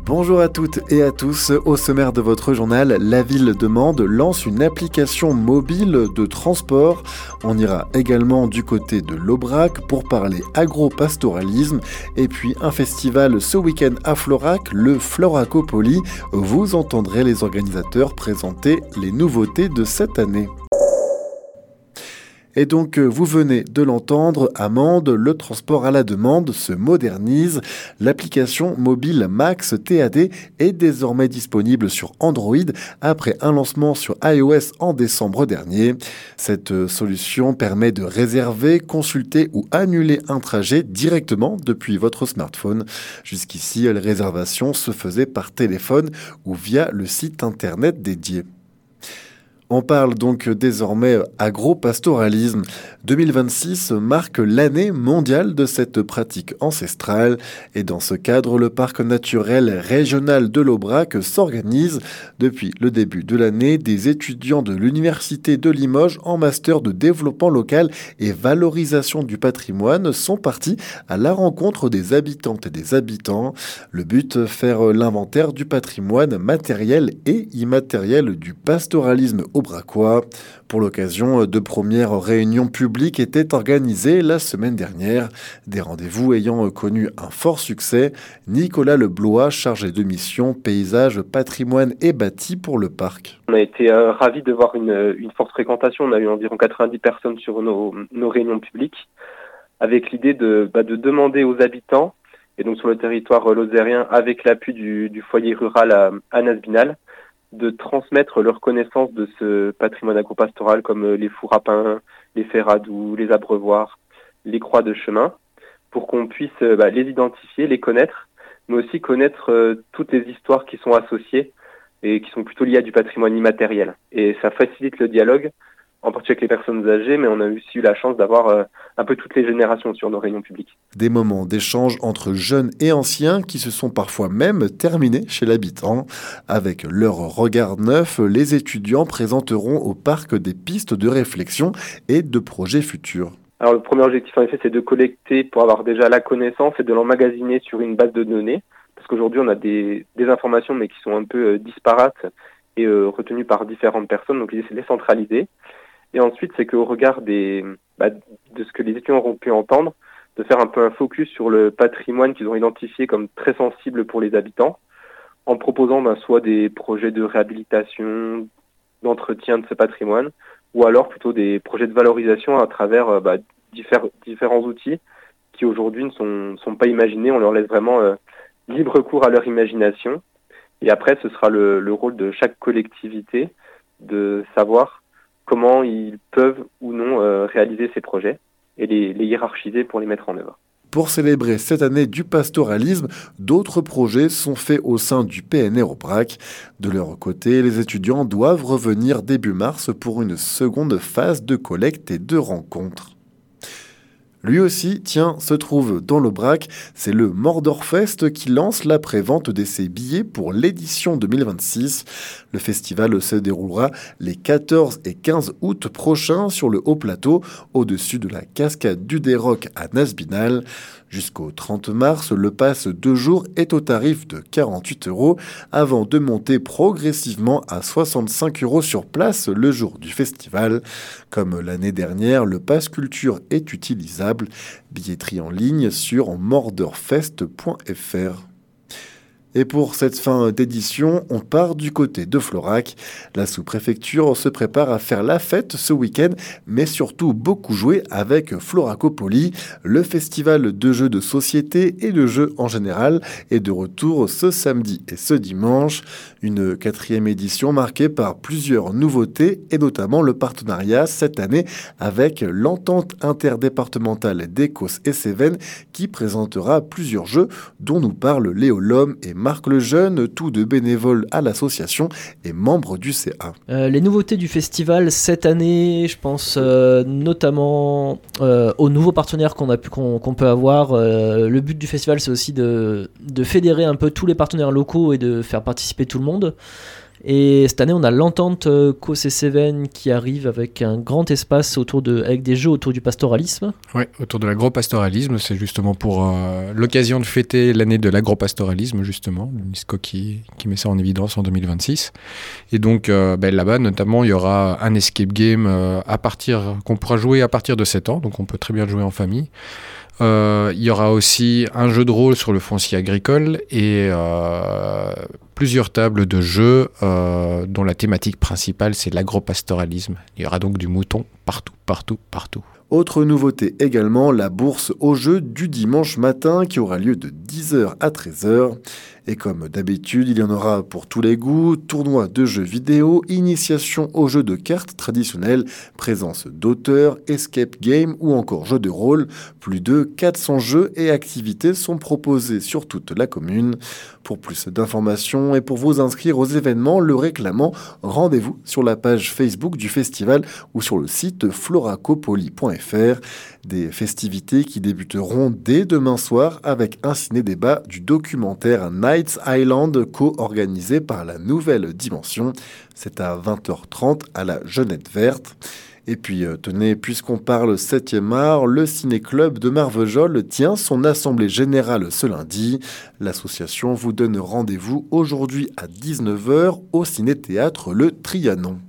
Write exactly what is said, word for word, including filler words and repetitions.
Bonjour à toutes et à tous, au sommaire de votre journal, la ville de Mende lance une application mobile de transport. On ira également du côté de l'Aubrac pour parler agro-pastoralisme et puis un festival ce week-end à Florac, le Floracopoly. Vous entendrez les organisateurs présenter les nouveautés de cette année. Et donc, vous venez de l'entendre, à Mende, le transport à la demande se modernise. L'application mobile Max T A D est désormais disponible sur Android après un lancement sur iOS en décembre dernier. Cette solution permet de réserver, consulter ou annuler un trajet directement depuis votre smartphone. Jusqu'ici, les réservations se faisaient par téléphone ou via le site internet dédié. On parle donc désormais agro-pastoralisme. deux mille vingt-six marque l'année mondiale de cette pratique ancestrale et dans ce cadre, le parc naturel régional de l'Aubrac s'organise. Depuis le début de l'année, des étudiants de l'Université de Limoges en master de développement local et valorisation du patrimoine sont partis à la rencontre des habitantes et des habitants. Le but, faire l'inventaire du patrimoine matériel et immatériel du pastoralisme aubracois. Pour l'occasion, de premières réunions publiques étaient organisées la semaine dernière. Des rendez-vous ayant connu un fort succès. Nicolas Leblois, chargé de mission paysage, patrimoine et bâti pour le parc. On a été euh, ravis de voir une, une forte fréquentation. On a eu environ quatre-vingt-dix personnes sur nos, nos réunions publiques, avec l'idée de, bah, de demander aux habitants, et donc sur le territoire lozérien, avec l'appui du, du foyer rural à, à Nasbinal, de transmettre leur connaissance de ce patrimoine agropastoral comme les fours à pain, les ferradous, les abreuvoirs, les croix de chemin, pour qu'on puisse bah, les identifier, les connaître, mais aussi connaître euh, toutes les histoires qui sont associées et qui sont plutôt liées à du patrimoine immatériel. Et ça facilite le dialogue, en particulier avec les personnes âgées, mais on a aussi eu la chance d'avoir euh, un peu toutes les générations sur nos réunions publiques. Des moments d'échange entre jeunes et anciens qui se sont parfois même terminés chez l'habitant. Avec leur regard neuf, les étudiants présenteront au parc des pistes de réflexion et de projets futurs. Alors le premier objectif en effet, c'est de collecter pour avoir déjà la connaissance et de l'emmagasiner sur une base de données, parce qu'aujourd'hui on a des, des informations mais qui sont un peu euh, disparates et euh, retenues par différentes personnes, donc l'idée c'est de les centraliser. Et ensuite, c'est qu'au regard des, bah, de ce que les étudiants auront pu entendre, de faire un peu un focus sur le patrimoine qu'ils ont identifié comme très sensible pour les habitants, en proposant bah, soit des projets de réhabilitation, d'entretien de ce patrimoine, ou alors plutôt des projets de valorisation à travers bah, diffère, différents outils qui aujourd'hui ne sont, sont pas imaginés. On leur laisse vraiment euh, libre cours à leur imagination. Et après, ce sera le, le rôle de chaque collectivité de savoir comment ils peuvent ou non euh, réaliser ces projets et les, les hiérarchiser pour les mettre en œuvre. Pour célébrer cette année du pastoralisme, d'autres projets sont faits au sein du P N R Aubrac. De leur côté, les étudiants doivent revenir début mars pour une seconde phase de collecte et de rencontres. Lui aussi, tiens, se trouve dans l'Aubrac. C'est le Mordorfest qui lance la prévente de ses billets pour l'édition deux mille vingt-six. Le festival se déroulera les quatorze et quinze août prochains sur le haut plateau, au-dessus de la cascade du Déroc à Nasbinal. Jusqu'au trente mars, le pass deux jours est au tarif de quarante-huit euros avant de monter progressivement à soixante-cinq euros sur place le jour du festival. Comme l'année dernière, le pass culture est utilisable. Billetterie en ligne sur mordorfest point f r. Et pour cette fin d'édition, on part du côté de Florac. La sous-préfecture se prépare à faire la fête ce week-end, mais surtout beaucoup jouer avec Floracopoly. Le festival de jeux de société et de jeux en général est de retour ce samedi et ce dimanche. Une quatrième édition marquée par plusieurs nouveautés et notamment le partenariat cette année avec l'entente interdépartementale d'Écosse et Cévennes qui présentera plusieurs jeux dont nous parlent Léo Lhomme et Marc Lejeune, tous deux bénévoles à l'association et membres du C A. Euh, les nouveautés du festival cette année, je pense euh, notamment euh, aux nouveaux partenaires qu'on, a pu, qu'on, qu'on peut avoir. Euh, le but du festival, c'est aussi de, de fédérer un peu tous les partenaires locaux et de faire participer tout le monde. Et cette année, on a l'entente euh, Causse et Cévennes qui arrive avec un grand espace autour de, avec des jeux autour du pastoralisme. Oui, autour de l'agropastoralisme. C'est justement pour euh, l'occasion de fêter l'année de l'agropastoralisme, justement. L'UNESCO qui, qui met ça en évidence en deux mille vingt-six. Et donc, euh, ben, là-bas, notamment, il y aura un escape game euh, à partir, qu'on pourra jouer à partir de sept ans. Donc, on peut très bien le jouer en famille. Euh, il y aura aussi un jeu de rôle sur le foncier agricole et euh, plusieurs tables de jeux euh, dont la thématique principale c'est l'agropastoralisme. Il y aura donc du mouton partout, partout, partout. Autre nouveauté également, la bourse aux jeux du dimanche matin qui aura lieu de dix heures à treize heures. Et comme d'habitude, il y en aura pour tous les goûts, tournois de jeux vidéo, initiation aux jeux de cartes traditionnels, présence d'auteurs, escape game ou encore jeux de rôle. Plus de quatre cents jeux et activités sont proposés sur toute la commune. Pour plus d'informations et pour vous inscrire aux événements, le réclamant, rendez-vous sur la page Facebook du festival ou sur le site floracopoli point f r. Des festivités qui débuteront dès demain soir avec un ciné-débat du documentaire Nights Island co-organisé par la Nouvelle Dimension. C'est à vingt heures trente à la Jeunette Verte. Et puis, tenez, puisqu'on parle septième art, le Ciné-Club de Marvejols tient son assemblée générale ce lundi. L'association vous donne rendez-vous aujourd'hui à dix-neuf heures au Ciné-Théâtre Le Trianon.